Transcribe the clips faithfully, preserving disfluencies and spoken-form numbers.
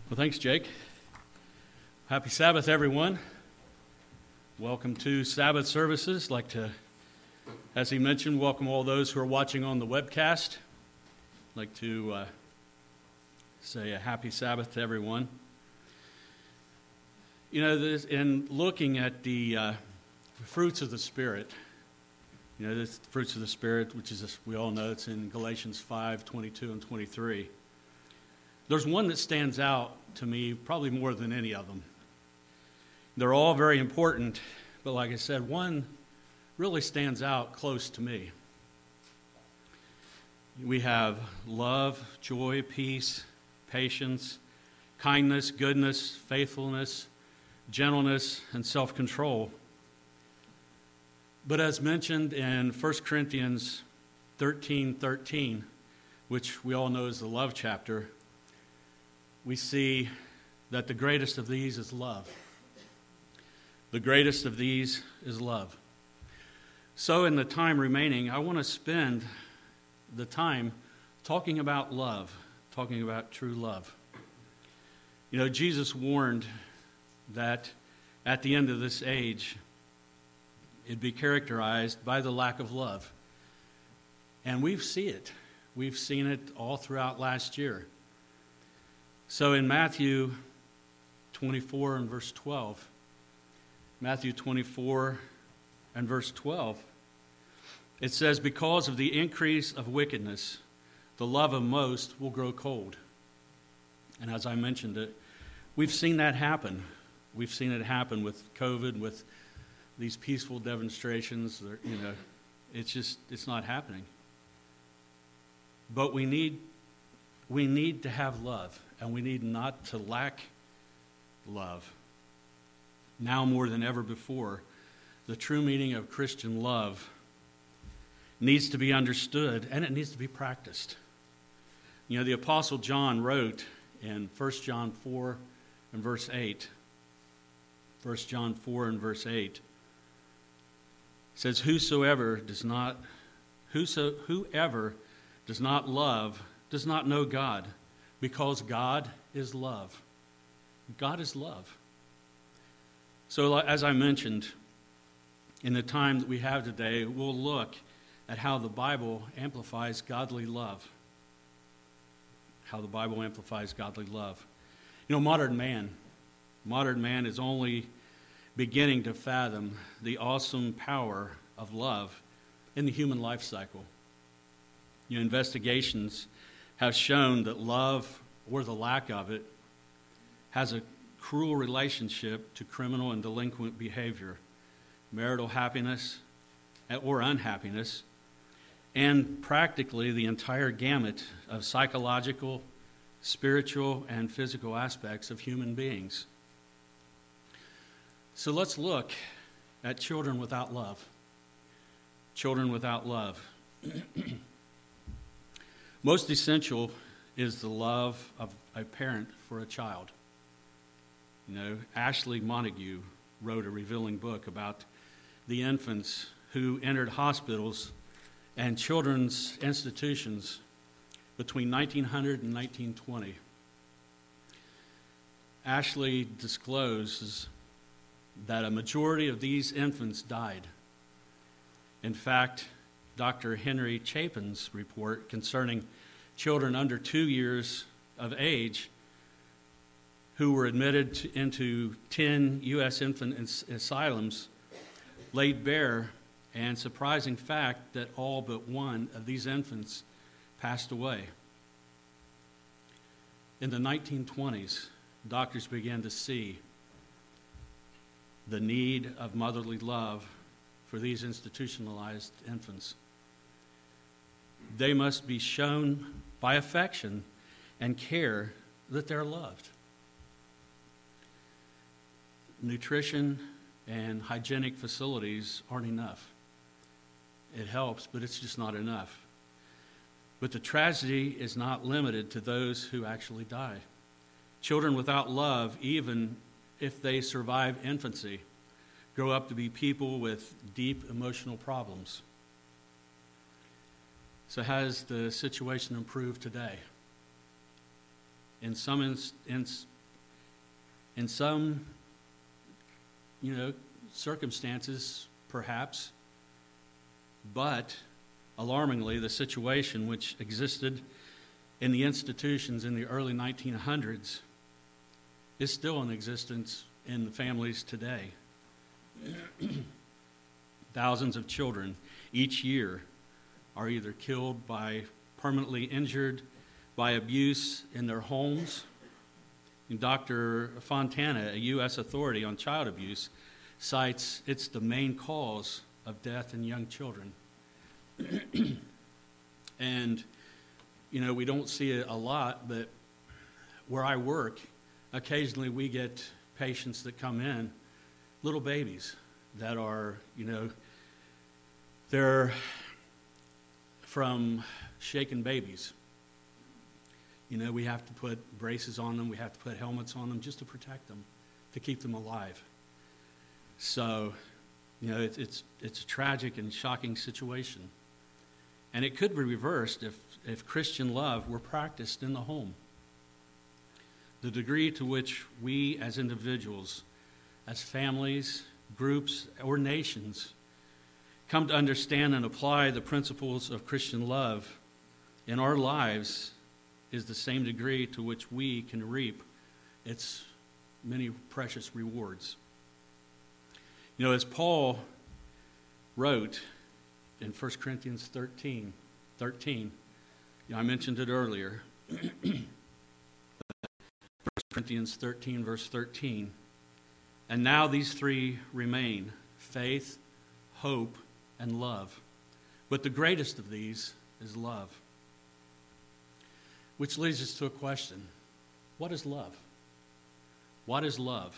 Well, thanks, Jake. Happy Sabbath, everyone. Welcome to Sabbath services. I'd like to, as he mentioned, welcome all those who are watching on the webcast. I'd like to uh, say a happy Sabbath to everyone. You know, this, in looking at the uh, fruits of the Spirit, you know, the fruits of the Spirit, which is, we all know, it's in Galatians five, twenty-two and twenty-three. There's one that stands out to me probably more than any of them. They're all very important, but like I said, one really stands out close to me. We have love, joy, peace, patience, kindness, goodness, faithfulness, gentleness, and self-control. But as mentioned in First Corinthians thirteen thirteen, which we all know is the love chapter, we see that the greatest of these is love. The greatest of these is love. So in the time remaining, I want to spend the time talking about love, talking about true love. You know, Jesus warned that at the end of this age, it'd be characterized by the lack of love. And we see it. We've seen it all throughout last year. So in Matthew twenty-four and verse twelve, Matthew twenty-four and verse twelve, it says, "Because of the increase of wickedness, the love of most will grow cold." And as I mentioned it, we've seen that happen. We've seen it happen with COVID, with these peaceful demonstrations. You know, it's just, it's not happening. But we need, we need to have love. And we need not to lack love. Now more than ever before, the true meaning of Christian love needs to be understood, and it needs to be practiced. You know, the Apostle John wrote in First John four and verse eight, First John four and verse eight, it says, Whosoever does not, whoso, whoever does not love does not know God, because God is love. God is love. So as I mentioned, in the time that we have today, we'll look at how the Bible amplifies godly love. How the Bible amplifies godly love. You know, modern man, modern man is only beginning to fathom the awesome power of love in the human life cycle. You know, investigations have shown that love, or the lack of it, has a cruel relationship to criminal and delinquent behavior, marital happiness or unhappiness, and practically the entire gamut of psychological, spiritual, and physical aspects of human beings. So let's look at children without love. Children without love. Most essential is the love of a parent for a child. You know, Ashley Montague wrote a revealing book about the infants who entered hospitals and children's institutions between nineteen hundred and nineteen twenty. Ashley discloses that a majority of these infants died. In fact, Doctor Henry Chapin's report concerning children under two years of age who were admitted to, into ten U S infant as- asylums laid bare an surprising fact that all but one of these infants passed away. In the nineteen twenties, doctors began to see the need of motherly love for these institutionalized infants. They must be shown by affection and care that they're loved. Nutrition and hygienic facilities aren't enough. It helps, but it's just not enough. But the tragedy is not limited to those who actually die. Children without love, even if they survive infancy, grow up to be people with deep emotional problems. So has the situation improved today? In some ins- in In some, you know, circumstances, perhaps, but alarmingly, the situation which existed in the institutions in the early nineteen hundreds is still in existence in the families today. Thousands of children each year are either killed by permanently injured by abuse in their homes. And Doctor Fontana, a U S authority on child abuse, cites it's the main cause of death in young children. And, you know, we don't see it a lot, but where I work, occasionally we get patients that come in, little babies that are, you know, they're from shaken babies. You know, we have to put braces on them, we have to put helmets on them just to protect them, to keep them alive. So, you know, it, it's it's a tragic and shocking situation. And it could be reversed if, if Christian love were practiced in the home. The degree to which we as individuals, as families, groups, or nations come to understand and apply the principles of Christian love in our lives is the same degree to which we can reap its many precious rewards. You know, as Paul wrote in First Corinthians thirteen, thirteen, you know, I mentioned it earlier, First Corinthians thirteen, verse thirteen, and now these three remain, faith, hope, and love. But the greatest of these is love. Which leads us to a question. What is love? What is love?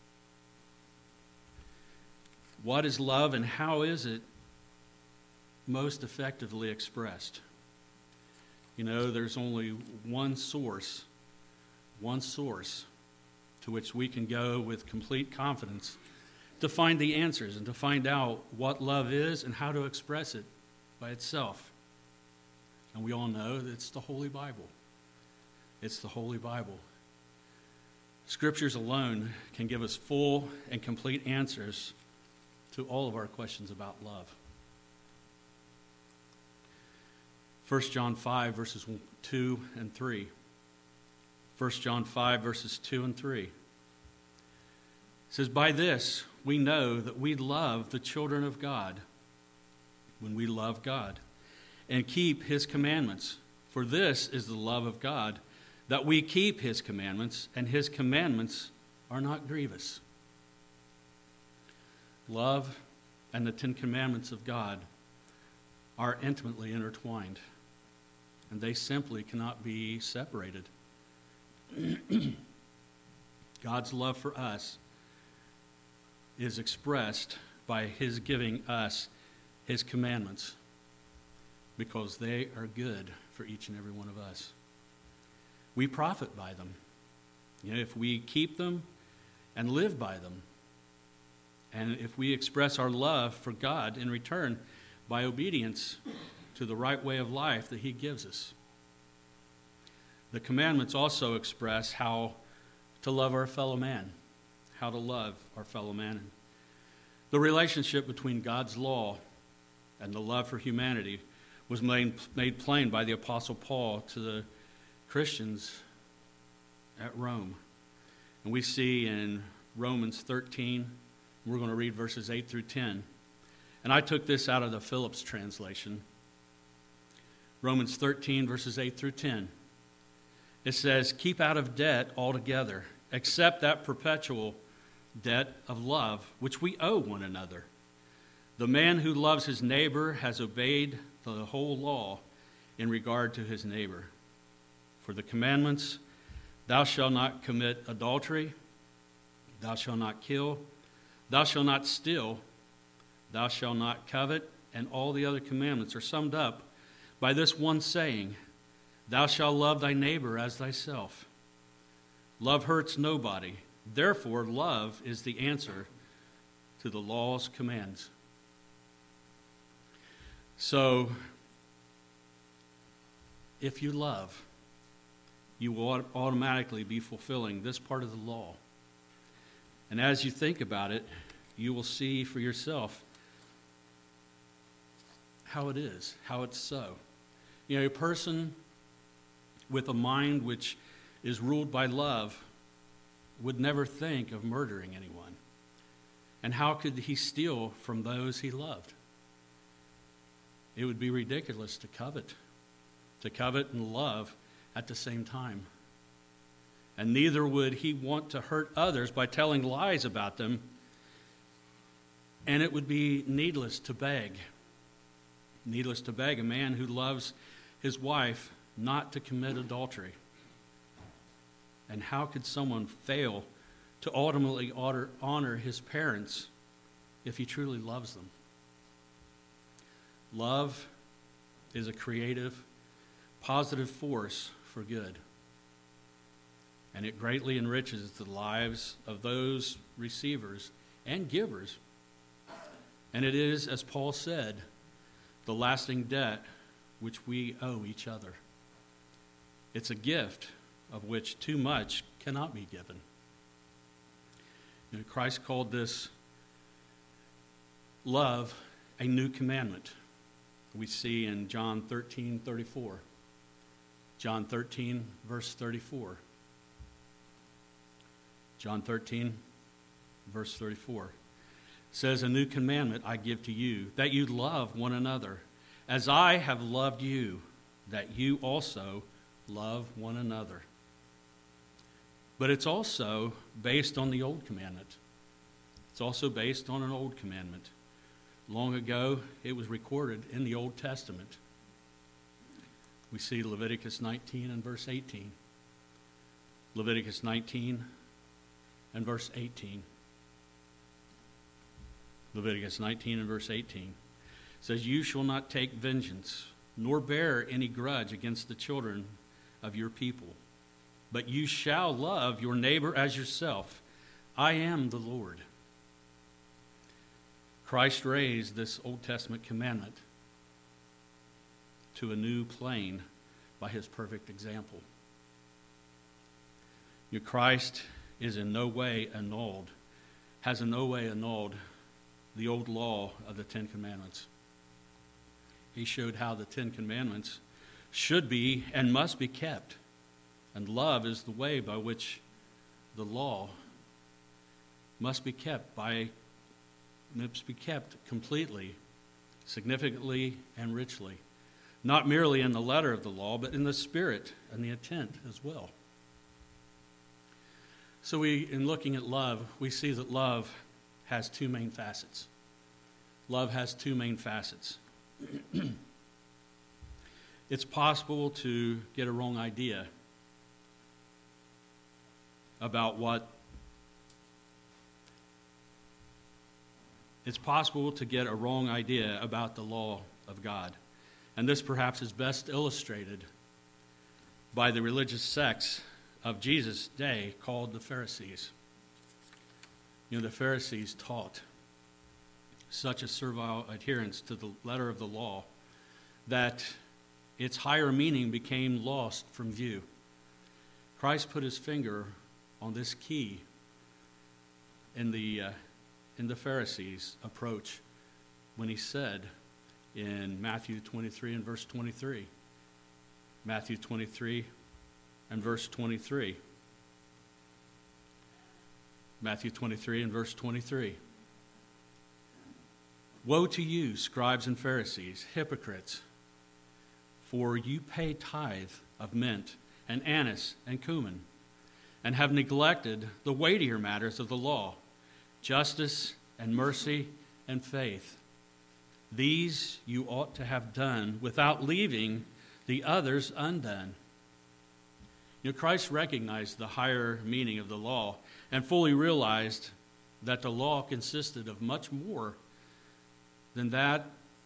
What is love, and how is it most effectively expressed? You know, there's only one source, one source to which we can go with complete confidence to find the answers and to find out what love is and how to express it by itself. And we all know that it's the Holy Bible. It's the Holy Bible. Scriptures alone can give us full and complete answers to all of our questions about love. First John five, verses two and three. First John five, verses two and three. It says, by this we know that we love the children of God, when we love God, and keep his commandments. For this is the love of God, that we keep his commandments, and his commandments are not grievous. Love and the Ten Commandments of God are intimately intertwined, and they simply cannot be separated. God's love for us is expressed by his giving us his commandments, because they are good for each and every one of us. We profit by them. You know, if we keep them and live by them, and if we express our love for God in return by obedience to the right way of life that he gives us. The commandments also express how to love our fellow man, how to love our fellow man. The relationship between God's law and the love for humanity was made, made plain by the Apostle Paul to the Christians at Rome. And we see in Romans thirteen, we're going to read verses eight through ten. And I took this out of the Phillips translation. Romans thirteen, verses eight through ten. It says, keep out of debt altogether, except that perpetual debt of love, which we owe one another. The man who loves his neighbor has obeyed the whole law in regard to his neighbor. For the commandments, thou shalt not commit adultery, thou shalt not kill, thou shalt not steal, thou shalt not covet, and all the other commandments are summed up by this one saying, thou shalt love thy neighbor as thyself. Love hurts nobody. Therefore, love is the answer to the law's commands. So, if you love, you will automatically be fulfilling this part of the law. And as you think about it, you will see for yourself how it is, how it's so. You know, a person with a mind which is ruled by love would never think of murdering anyone. And how could he steal from those he loved? It would be ridiculous to covet, to covet and love at the same time. And neither would he want to hurt others by telling lies about them. And it would be needless to beg. Needless to beg a man who loves his wife not to commit adultery. And how could someone fail to ultimately honor, honor his parents if he truly loves them? Love is a creative, positive force for good. And it greatly enriches the lives of those receivers and givers. And it is, as Paul said, the lasting debt which we owe each other. It's a gift of which too much cannot be given. You know, Christ called this love a new commandment. We see in John thirteen thirty-four. John thirteen, verse thirty-four. John thirteen, verse thirty-four. Says, "A new commandment I give to you, that you love one another, as I have loved you, that you also love one another." But it's also based on the old commandment. It's also based on an old commandment. Long ago, it was recorded in the Old Testament. We see Leviticus nineteen and verse eighteen. Leviticus nineteen and verse eighteen. Leviticus nineteen and verse eighteen says, "You shall not take vengeance, nor bear any grudge against the children of your people, but you shall love your neighbor as yourself. I am the Lord." Christ raised this Old Testament commandment to a new plane by his perfect example. Your Christ is in no way annulled, has in no way annulled the old law of the Ten Commandments. He showed how the Ten Commandments should be and must be kept. And love is the way by which the law must be kept by must be kept completely, significantly, and richly. Not merely in the letter of the law, but in the spirit and the intent as well. So we, in looking at love, we see that love has two main facets. Love has two main facets. It's possible to get a wrong idea about what It's possible to get a wrong idea about the law of God. And this perhaps is best illustrated by the religious sects of Jesus' day called the Pharisees. You know, the Pharisees taught such a servile adherence to the letter of the law that its higher meaning became lost from view. Christ put his finger on this key in the uh, in the Pharisees' approach when he said in Matthew twenty-three and verse twenty-three, Matthew twenty-three and verse twenty-three, Matthew twenty-three and verse twenty-three. "Woe to you, scribes and Pharisees, hypocrites, for you pay tithe of mint and anise and cumin, and have neglected the weightier matters of the law, justice and mercy and faith. These you ought to have done without leaving the others undone." You know, Christ recognized the higher meaning of the law and fully realized that the law consisted of much more than that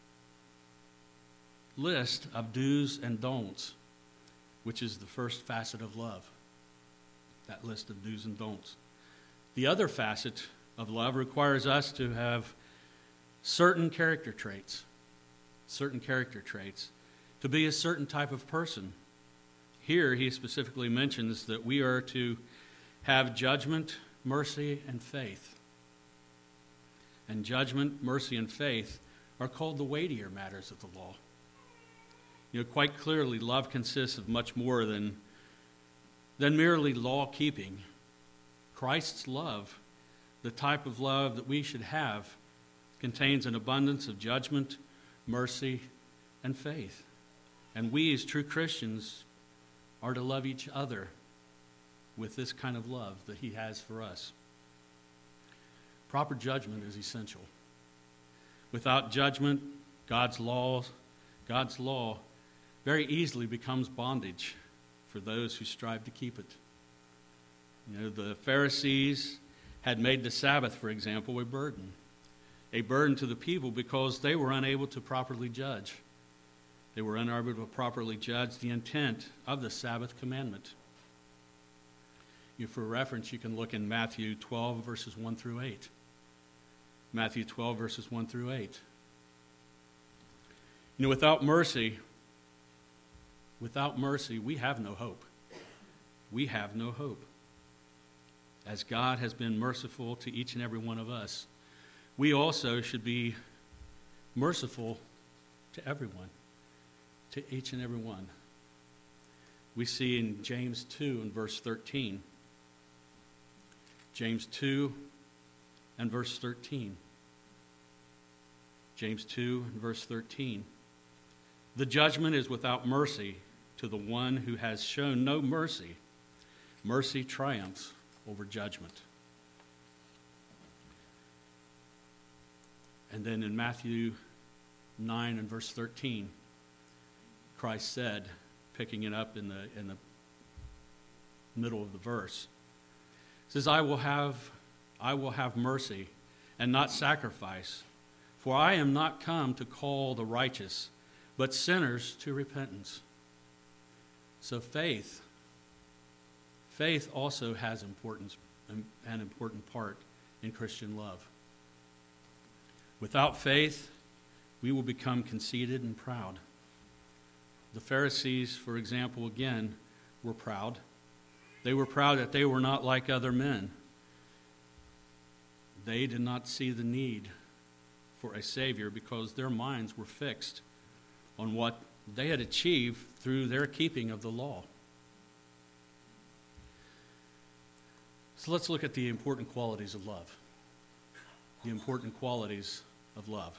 list of do's and don'ts, which is the first facet of love, that list of do's and don'ts. The other facet of love requires us to have certain character traits, certain character traits, to be a certain type of person. Here he specifically mentions that we are to have judgment mercy, and faith. And judgment, mercy, and faith are called the weightier matters of the law. You know, quite clearly, love consists of much more than, than merely law-keeping. Christ's love, the type of love that we should have, contains an abundance of judgment, mercy, and faith. And we as true Christians are to love each other with this kind of love that he has for us. Proper judgment is essential. Without judgment, God's law, God's law very easily becomes bondage for those who strive to keep it. You know, the Pharisees had made the Sabbath, for example, a burden. A burden to the people because they were unable to properly judge. They were unable to properly judge the intent of the Sabbath commandment. You, for reference, you can look in Matthew twelve, verses one through eight. Matthew twelve, verses one through eight. You know, without mercy, without mercy, we have no hope. We have no hope. As God has been merciful to each and every one of us, we also should be merciful to everyone, to each and every one. We see in James two and verse thirteen. James two and verse thirteen. James two and verse thirteen. The judgment is without mercy to the one who has shown no mercy. Mercy triumphs over judgment. And then in Matthew nine and verse thirteen, Christ said, picking it up in the in the middle of the verse, says, I will have I will have mercy and not sacrifice, for I am not come to call the righteous, but sinners to repentance. So faith, faith also has importance, an important part in Christian love. Without faith, we will become conceited and proud. The Pharisees, for example, again, were proud. They were proud that they were not like other men. They did not see the need for a Savior because their minds were fixed on what they had achieved through their keeping of the law. So let's look at the important qualities of love. The important qualities of love.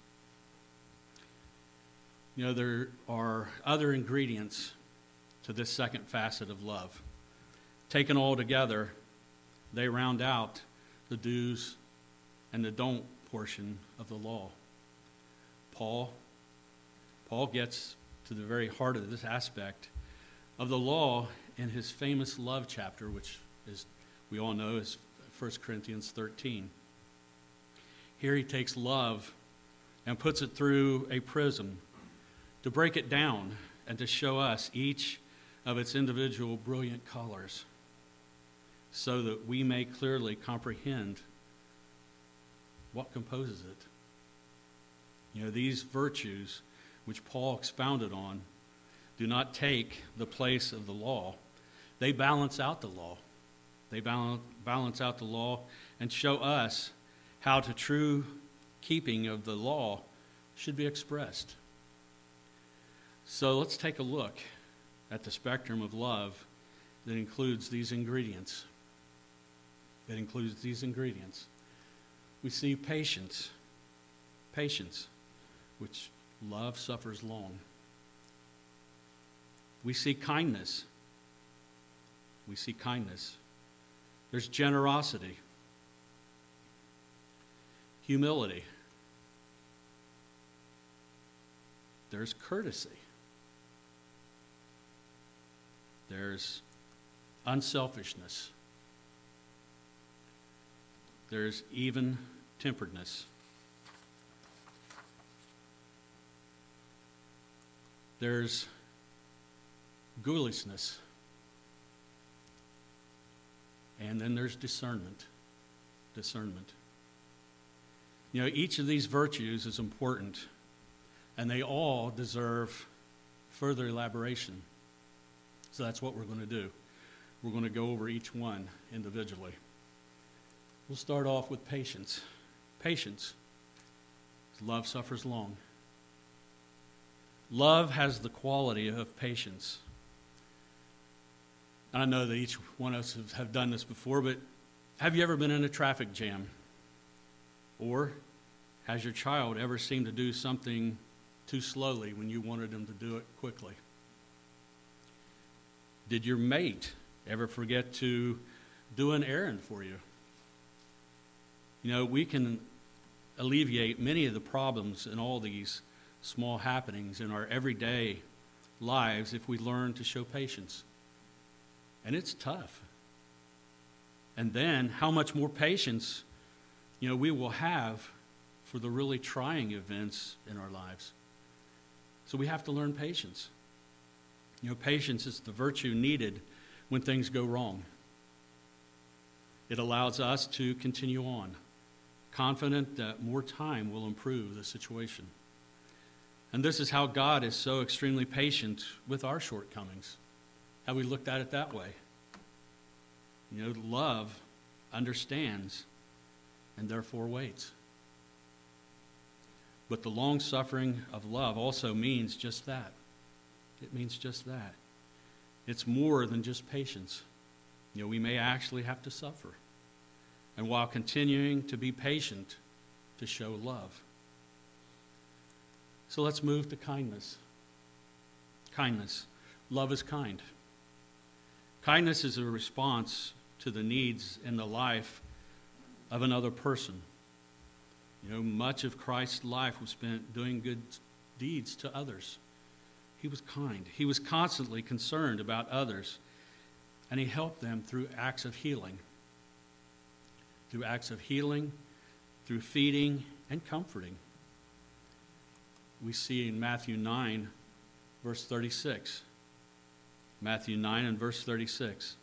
You know, there are other ingredients to this second facet of love. Taken all together, they round out the do's and the don't portion of the law. Paul, Paul gets to the very heart of this aspect of the law in his famous love chapter, which is, we all know, is First Corinthians thirteen. Here he takes love and puts it through a prism to break it down and to show us each of its individual brilliant colors so that we may clearly comprehend what composes it. You know, these virtues which Paul expounded on do not take the place of the law. They balance out the law. They balance out the law and show us how the true keeping of the law should be expressed. So let's take a look at the spectrum of love that includes these ingredients. It includes these ingredients. We see patience. Patience, which love suffers long. We see kindness. We see kindness. There's generosity. Humility. There's courtesy. There's unselfishness. There's even-temperedness. There's ghoulishness. And then there's discernment. Discernment. You know, each of these virtues is important, and they all deserve further elaboration. So that's what we're going to do. We're going to go over each one individually. We'll start off with patience. Patience. Love suffers long. Love has the quality of patience. And I know that each one of us have done this before, but have you ever been in a traffic jam? Or has your child ever seemed to do something too slowly when you wanted them to do it quickly? Did your mate ever forget to do an errand for you? You know, we can alleviate many of the problems in all these small happenings in our everyday lives if we learn to show patience. And it's tough. And then how much more patience, you know, we will have for the really trying events in our lives. So we have to learn patience. You know, patience is the virtue needed when things go wrong. It allows us to continue on, confident that more time will improve the situation. And this is how God is so extremely patient with our shortcomings. Have we looked at it that way? You know, love understands and therefore waits. But the long suffering of love also means just that. It means just that. It's more than just patience. You know, we may actually have to suffer. And while continuing to be patient, to show love. So let's move to kindness. Kindness. Love is kind. Kindness is a response to the needs in the life of another person. You know, much of Christ's life was spent doing good deeds to others. He was kind. He was constantly concerned about others, and he helped them through acts of healing. Through acts of healing, through feeding and comforting. We see in Matthew nine, verse thirty-six. Matthew nine and verse thirty-six.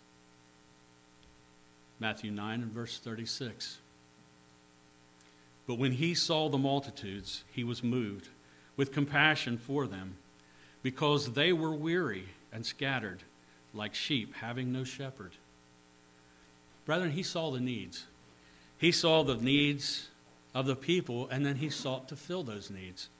Matthew nine and verse thirty-six. But when he saw the multitudes, he was moved with compassion for them, because they were weary and scattered, like sheep having no shepherd. Brethren, he saw the needs. He saw the needs of the people, and then he sought to fill those needs.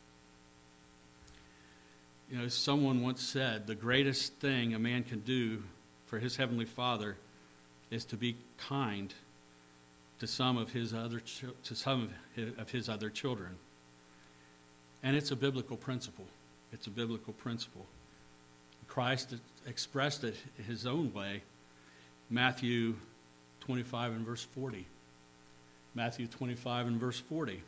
You know, someone once said, the greatest thing a man can do for his heavenly Father is to be kind to some of his other to some of his, of his other children. And it's a biblical principle. It's a biblical principle. Christ expressed it his own way. Matthew twenty-five and verse forty. Matthew twenty-five and verse forty.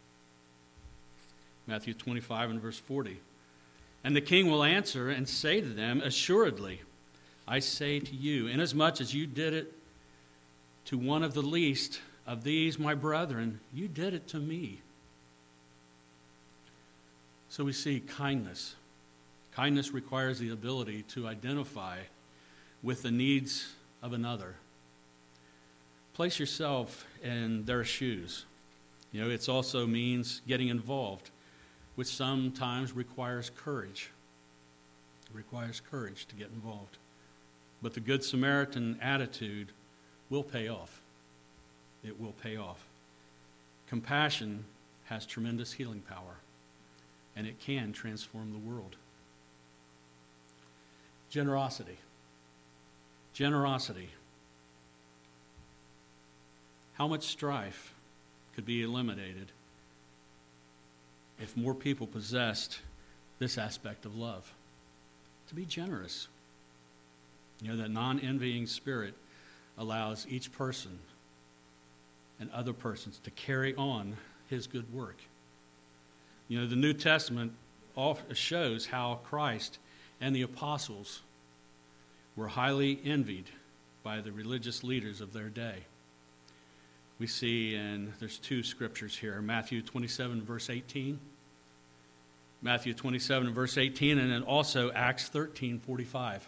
Matthew twenty-five and verse forty. And the king will answer and say to them, assuredly, I say to you, inasmuch as you did it to one of the least of these my brethren, you did it to me. So we see kindness. Kindness requires the ability to identify with the needs of another. Place yourself in their shoes. You know, it also means getting involved, which sometimes requires courage. It requires courage to get involved. But the Good Samaritan attitude will pay off. It will pay off. Compassion has tremendous healing power, and it can transform the world. Generosity. Generosity. How much strife could be eliminated if more people possessed this aspect of love? To be generous. You know, that non-envying spirit allows each person and other persons to carry on his good work. You know, the New Testament shows how Christ and the apostles were highly envied by the religious leaders of their day. We see, and there's two scriptures here, Matthew twenty-seven, verse eighteen. Matthew twenty-seven, verse eighteen, and then also Acts thirteen, forty-five.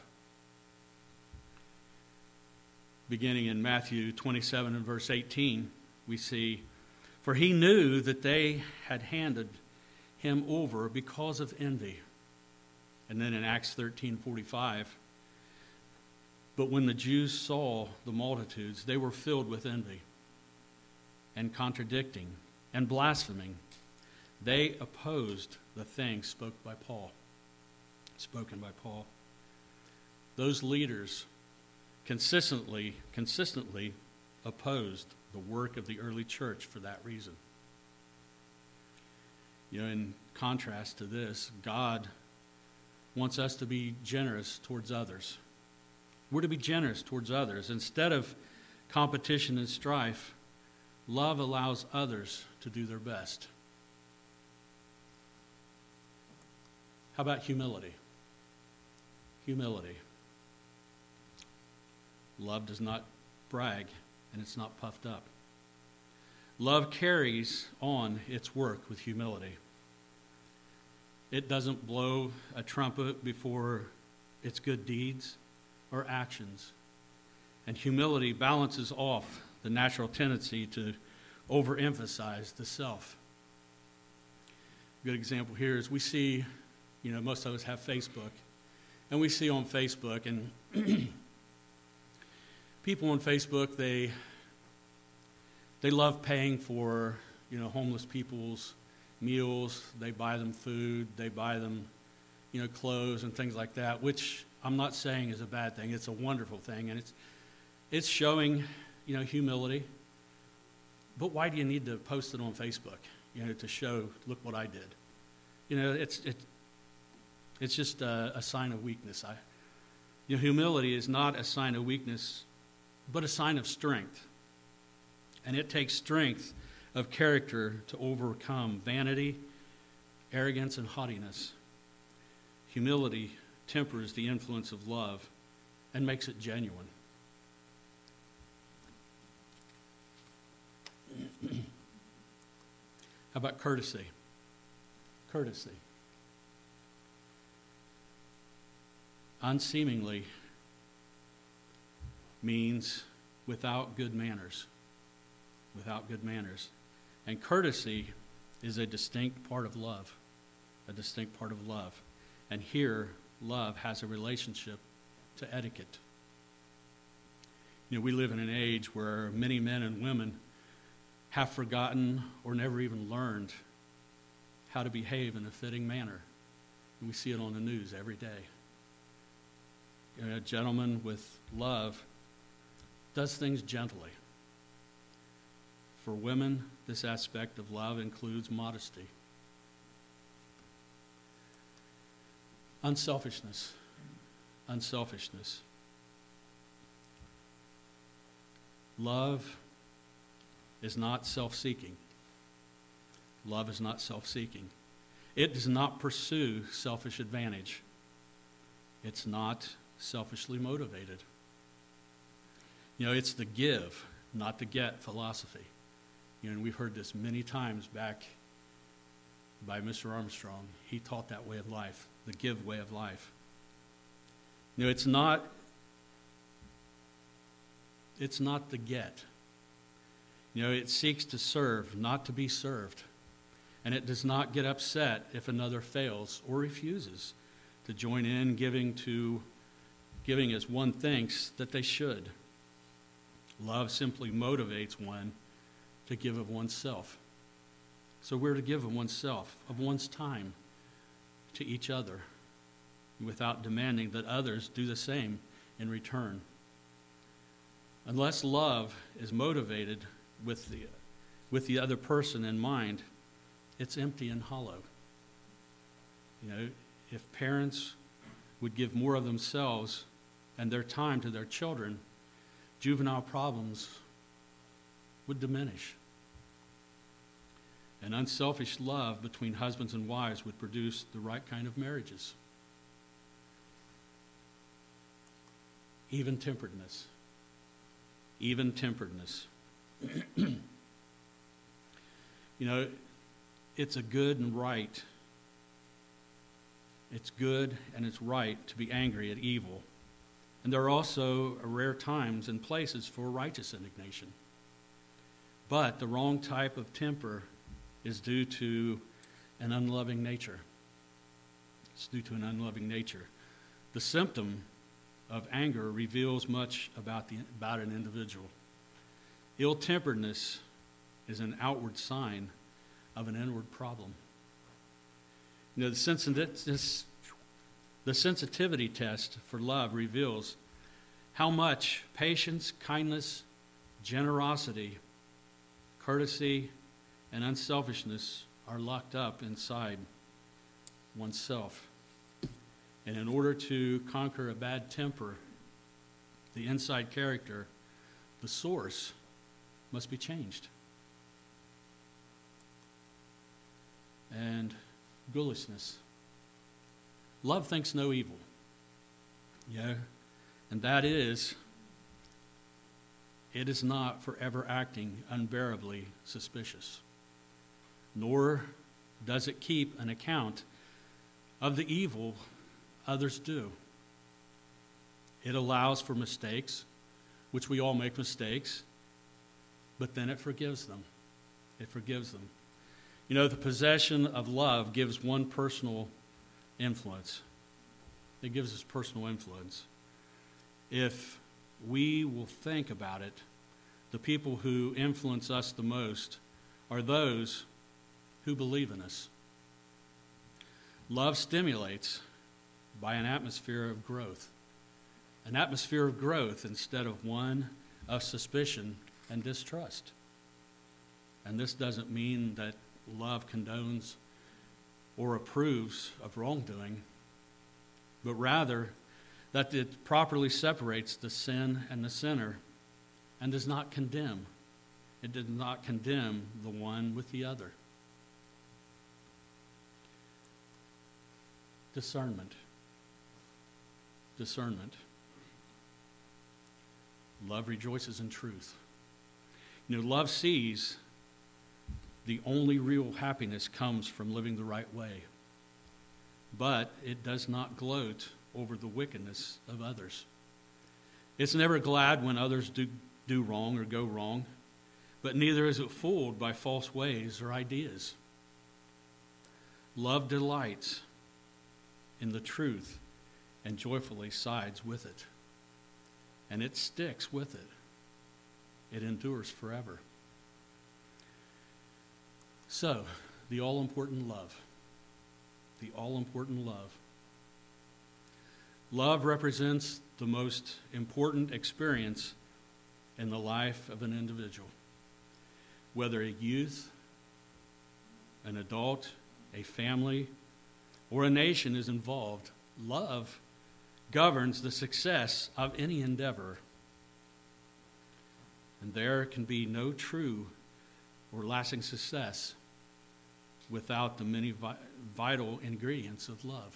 Beginning in Matthew twenty-seven and verse eighteen, we see, for he knew that they had handed him over because of envy. And then in Acts thirteen, forty-five, but when the Jews saw the multitudes, they were filled with envy, and contradicting and blaspheming. They opposed the things spoke by Paul, spoken by Paul. Those leaders consistently, consistently opposed the work of the early church for that reason. You know, in contrast to this, God wants us to be generous towards others. We're to be generous towards others. Instead of competition and strife, love allows others to do their best. How about humility? Humility. Love does not brag, and it's not puffed up. Love carries on its work with humility. It doesn't blow a trumpet before its good deeds or actions. And humility balances off the natural tendency to overemphasize the self. A good example here is we see, you know, most of us have Facebook. And we see on Facebook, and people on Facebook, they they love paying for, you know, homeless people's meals. They buy them food. They buy them, you know, clothes and things like that, which I'm not saying is a bad thing. It's a wonderful thing, and it's it's showing, you know, humility. But why do you need to post it on Facebook, you know, to show, look what I did? You know, it's it, it's just a, a sign of weakness. I, you know, humility is not a sign of weakness, but a sign of strength. And it takes strength of character to overcome vanity, arrogance, and haughtiness. Humility tempers the influence of love and makes it genuine. How about courtesy? Courtesy. Unseemingly means without good manners. Without good manners. And courtesy is a distinct part of love. A distinct part of love. And here, love has a relationship to etiquette. You know, we live in an age where many men and women have forgotten or never even learned how to behave in a fitting manner. And we see it on the news every day. You know, a gentleman with love does things gently. For women, this aspect of love includes modesty. Unselfishness. Unselfishness. Love is not self-seeking. Love is not self-seeking. It does not pursue selfish advantage. It's not selfishly motivated. You know, it's the give, not the get philosophy. You know, and we've heard this many times back by Mister Armstrong. He taught that way of life, the give way of life. You know, it's not, it's not the get. You know, it seeks to serve, not to be served. And it does not get upset if another fails or refuses to join in giving to giving as one thinks that they should. Love simply motivates one to give of oneself. So we're to give of oneself, of one's time to each other without demanding that others do the same in return. Unless love is motivated with the, with the other person in mind, it's empty and hollow. You know, if parents would give more of themselves and their time to their children, juvenile problems would diminish. An unselfish love between husbands and wives would produce the right kind of marriages. Even-temperedness. Even-temperedness. You know, it's a good and right. It's good and it's right to be angry at evil. And there are also rare times and places for righteous indignation. But the wrong type of temper is due to an unloving nature. It's due to an unloving nature. The symptom of anger reveals much about the about an individual. Ill-temperedness is an outward sign of an inward problem. You know, the, sensi- the sensitivity test for love reveals how much patience, kindness, generosity, courtesy, and unselfishness are locked up inside oneself. And in order to conquer a bad temper, the inside character, the source, must be changed. And ghoulishness. Love thinks no evil. Yeah, and that is, it is not forever acting unbearably suspicious, nor does it keep an account of the evil others do. It allows for mistakes, which we all make mistakes, but then it forgives them. It forgives them. You know, the possession of love gives one personal influence. It gives us personal influence. If we will think about it, the people who influence us the most are those who believe in us. Love stimulates by an atmosphere of growth. An atmosphere of growth instead of one of suspicion and distrust. And this doesn't mean that love condones or approves of wrongdoing, but rather that it properly separates the sin and the sinner and does not condemn. It does not condemn the one with the other. Discernment. Discernment. Love rejoices in truth. You know, love sees the only real happiness comes from living the right way. But it does not gloat over the wickedness of others. It's never glad when others do, do wrong or go wrong, but neither is it fooled by false ways or ideas. Love delights in the truth and joyfully sides with it. And it sticks with it. It endures forever. So, the all-important love. The all-important love. Love represents the most important experience in the life of an individual. Whether a youth, an adult, a family, or a nation is involved, love governs the success of any endeavor. And there can be no true or lasting success without the many vi- vital ingredients of love.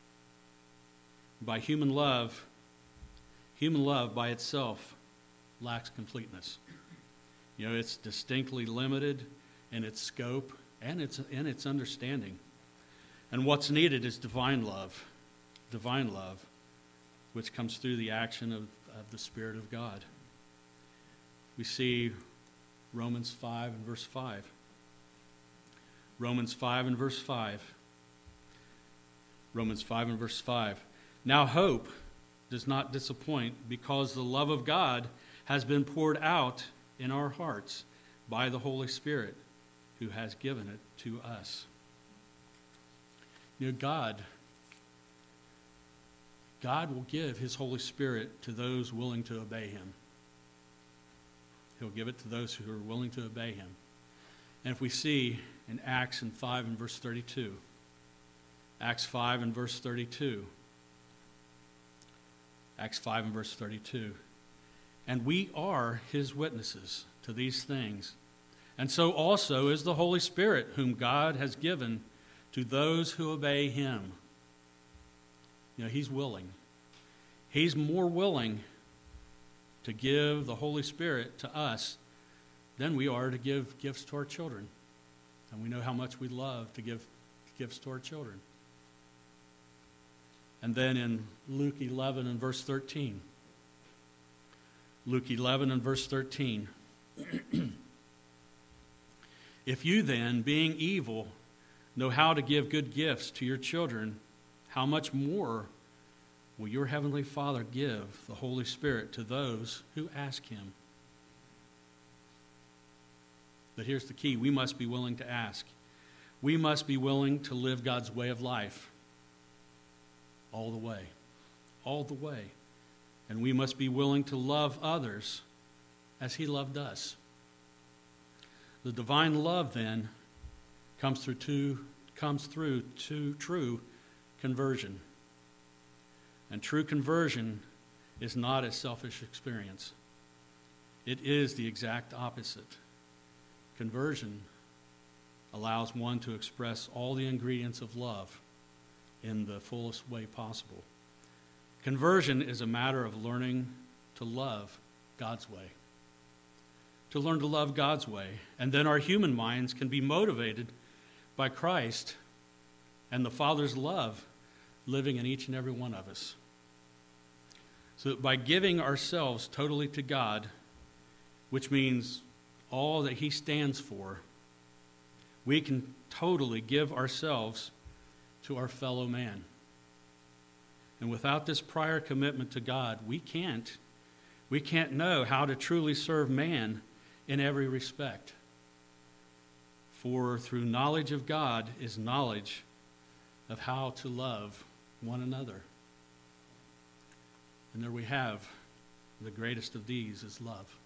By human love, human love by itself lacks completeness. You know, it's distinctly limited in its scope and its in its understanding. And what's needed is divine love, divine love, which comes through the action of, of the Spirit of God. We see Romans five and verse five. Romans five and verse five. Romans five and verse five. Now hope does not disappoint, because the love of God has been poured out in our hearts by the Holy Spirit, who has given it to us. You know, God, God will give his Holy Spirit to those willing to obey him. He'll give it to those who are willing to obey him. And if we see in Acts in five and verse thirty-two, Acts five and verse thirty-two, Acts five and verse thirty-two, and we are his witnesses to these things, and so also is the Holy Spirit, whom God has given to those who obey him. You know, he's willing. He's more willing to give the Holy Spirit to us than we are to give gifts to our children. And we know how much we love to give gifts to our children. And then in Luke eleven and verse thirteen, Luke eleven and verse thirteen, if you then, being evil, know how to give good gifts to your children, how much more will your heavenly Father give the Holy Spirit to those who ask him? But here's the key. We must be willing to ask. We must be willing to live God's way of life all the way. All the way. And we must be willing to love others as he loved us. The divine love, then, comes through two, comes through to true conversion. And true conversion is not a selfish experience. It is the exact opposite. Conversion allows one to express all the ingredients of love in the fullest way possible. Conversion is a matter of learning to love God's way. To learn to love God's way. And then our human minds can be motivated by Christ and the Father's love living in each and every one of us. So that by giving ourselves totally to God, which means all that he stands for, we can totally give ourselves to our fellow man. And without this prior commitment to God, we can't, we can't know how to truly serve man in every respect. For through knowledge of God is knowledge of how to love one another. And there we have, the greatest of these is love.